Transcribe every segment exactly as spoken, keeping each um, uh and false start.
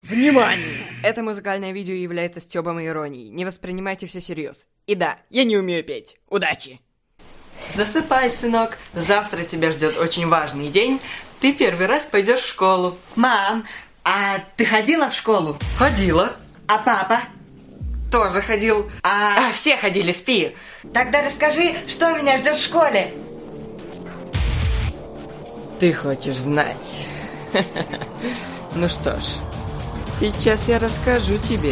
Внимание! Это музыкальное видео является стёбом и иронией. Не воспринимайте все всерьез. И да, я не умею петь. Удачи! Засыпай, сынок. Завтра тебя ждет очень важный день. Ты первый раз пойдешь в школу. Мам, а ты ходила в школу? Ходила. А папа? Тоже ходил. А... а все ходили, спи. Тогда расскажи, что меня ждет в школе. Ты хочешь знать? Ну что ж, сейчас я расскажу тебе.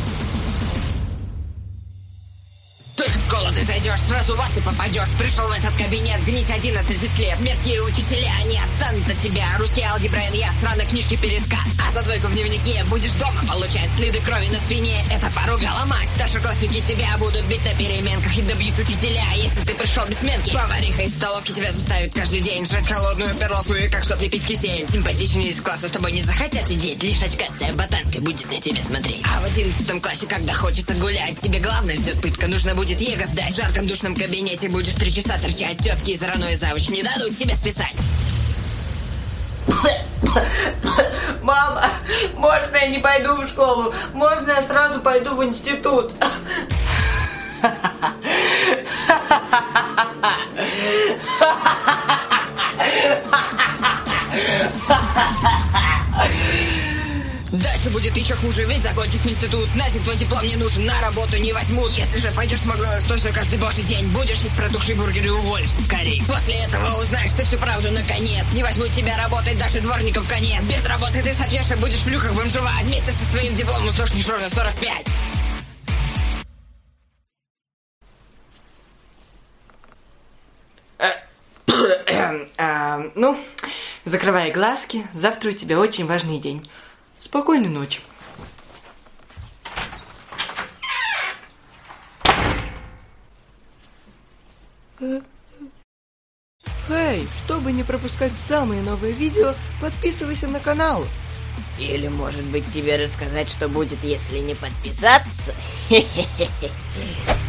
Только в школу ты зайдешь, сразу в ад ты попадешь. Пришел в этот кабинет гнить одиннадцать лет. Мерзкие учителя не отстанут от тебя. Русский алгебра, я странно книжки пересказ. А за двойку в дневнике будешь дома получать следы крови на спине. Это поругала мать. Старшеклассники тебя будут бить на переменках и добьют учителя, если ты пришел без сменки. Повариха из столовки тебя заставит каждый день жрать холодную перловку и как сопли пить кисель. Симпатичнее из класса с тобой не захотят сидеть. Лишь очкастая ботанка будет на тебя смотреть. А в одиннадцатом классе, когда хочется гулять, тебе главное ждет пытка. Нужно будет его сдать. В жарком душном кабинете будешь три часа торчать. Тетки из Рано и завуч не дадут тебе списать. Мама, можно я не пойду в школу? Можно я сразу пойду в институт? Дальше будет еще хуже, ведь закончив институт. Нафиг твой диплом не нужен, на работу не возьмут. Если же пойдешь в Макдональдс точно каждый божий день, будешь есть протухший бургер и уволишься скорей. После этого узнаешь ты всю правду наконец. Не возьмут тебя работать даже дворником в конец. Без работы ты сопьешь и будешь в плюхах бомжевать. Вместе со своим дипломом сохнешь ровно в сорок пять. Ну, закрывай глазки. Завтра у тебя очень важный день. Спокойной ночи. Эй, чтобы не пропускать самые новые видео, подписывайся на канал. Или, может быть, тебе рассказать, что будет, если не подписаться? Хе-хе-хе.